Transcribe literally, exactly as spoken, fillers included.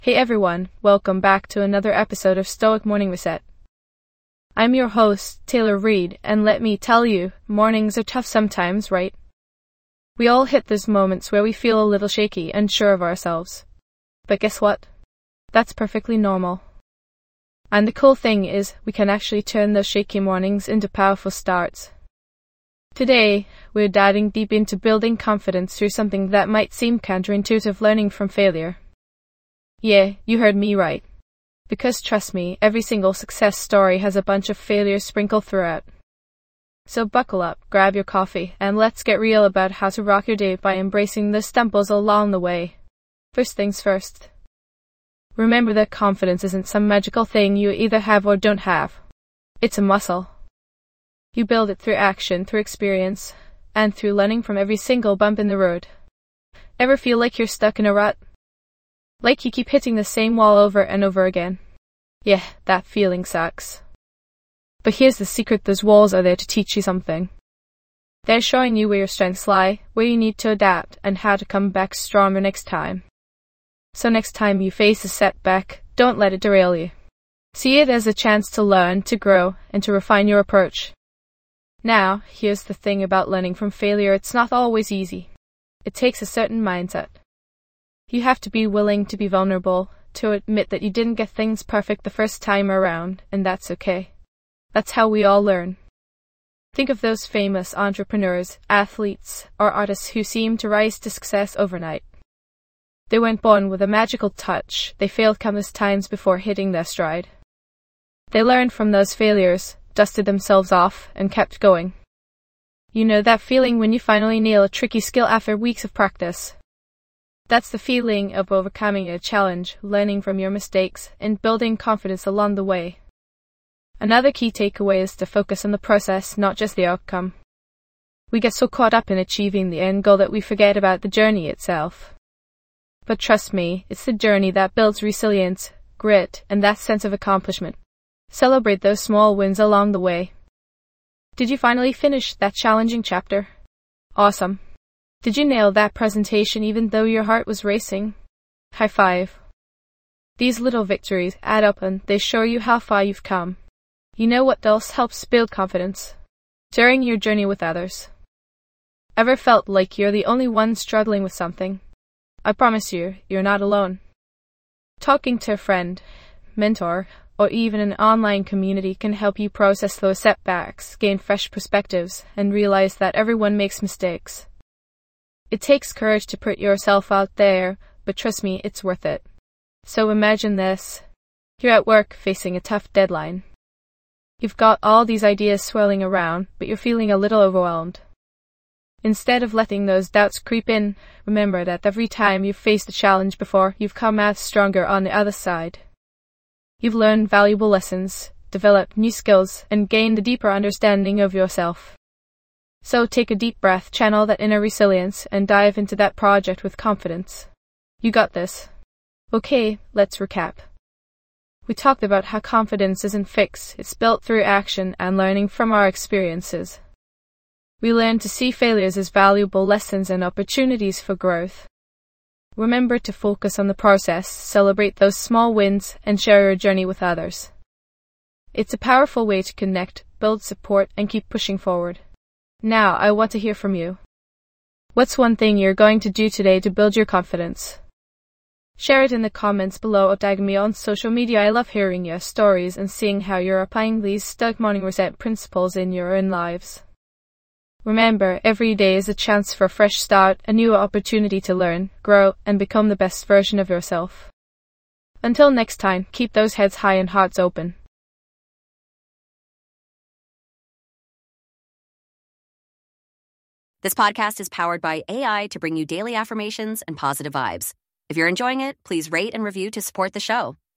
Hey everyone, welcome back to another episode of Stoic Morning Reset. I'm your host, Taylor Reed, and let me tell you, mornings are tough sometimes, right? We all hit those moments where we feel a little shaky and unsure of ourselves. But guess what? That's perfectly normal. And the cool thing is, we can actually turn those shaky mornings into powerful starts. Today, we're diving deep into building confidence through something that might seem counterintuitive: learning from failure. Yeah, you heard me right. Because trust me, every single success story has a bunch of failures sprinkled throughout. So buckle up, grab your coffee, and let's get real about how to rock your day by embracing the stumbles along the way. First things first. Remember that confidence isn't some magical thing you either have or don't have. It's a muscle. You build it through action, through experience, and through learning from every single bump in the road. Ever feel like you're stuck in a rut? Like you keep hitting the same wall over and over again? Yeah, that feeling sucks. But here's the secret: those walls are there to teach you something. They're showing you where your strengths lie, where you need to adapt, and how to come back stronger next time. So next time you face a setback, don't let it derail you. See it as a chance to learn, to grow, and to refine your approach. Now, here's the thing about learning from failure: it's not always easy. It takes a certain mindset. You have to be willing to be vulnerable, to admit that you didn't get things perfect the first time around, and that's okay. That's how we all learn. Think of those famous entrepreneurs, athletes, or artists who seem to rise to success overnight. They weren't born with a magical touch. They failed countless times before hitting their stride. They learned from those failures, dusted themselves off, and kept going. You know that feeling when you finally nail a tricky skill after weeks of practice? That's the feeling of overcoming a challenge, learning from your mistakes, and building confidence along the way. Another key takeaway is to focus on the process, not just the outcome. We get so caught up in achieving the end goal that we forget about the journey itself. But trust me, it's the journey that builds resilience, grit, and that sense of accomplishment. Celebrate those small wins along the way. Did you finally finish that challenging chapter? Awesome. Did you nail that presentation even though your heart was racing? High five. These little victories add up and they show you how far you've come. You know what else helps build confidence? Sharing your journey with others. Ever felt like you're the only one struggling with something? I promise you, you're not alone. Talking to a friend, mentor, or even an online community can help you process those setbacks, gain fresh perspectives, and realize that everyone makes mistakes. It takes courage to put yourself out there, but trust me, it's worth it. So imagine this. You're at work facing a tough deadline. You've got all these ideas swirling around, but you're feeling a little overwhelmed. Instead of letting those doubts creep in, remember that every time you've faced a challenge before, you've come out stronger on the other side. You've learned valuable lessons, developed new skills, and gained a deeper understanding of yourself. So take a deep breath, channel that inner resilience, and dive into that project with confidence. You got this. Okay, let's recap. We talked about how confidence isn't fixed, it's built through action and learning from our experiences. We learned to see failures as valuable lessons and opportunities for growth. Remember to focus on the process, celebrate those small wins, and share your journey with others. It's a powerful way to connect, build support, and keep pushing forward. Now, I want to hear from you. What's one thing you're going to do today to build your confidence? Share it in the comments below or tag me on social media. I love hearing your stories and seeing how you're applying these Stoic Morning Reset principles in your own lives. Remember, every day is a chance for a fresh start, a new opportunity to learn, grow, and become the best version of yourself. Until next time, keep those heads high and hearts open. This podcast is powered by A I to bring you daily affirmations and positive vibes. If you're enjoying it, please rate and review to support the show.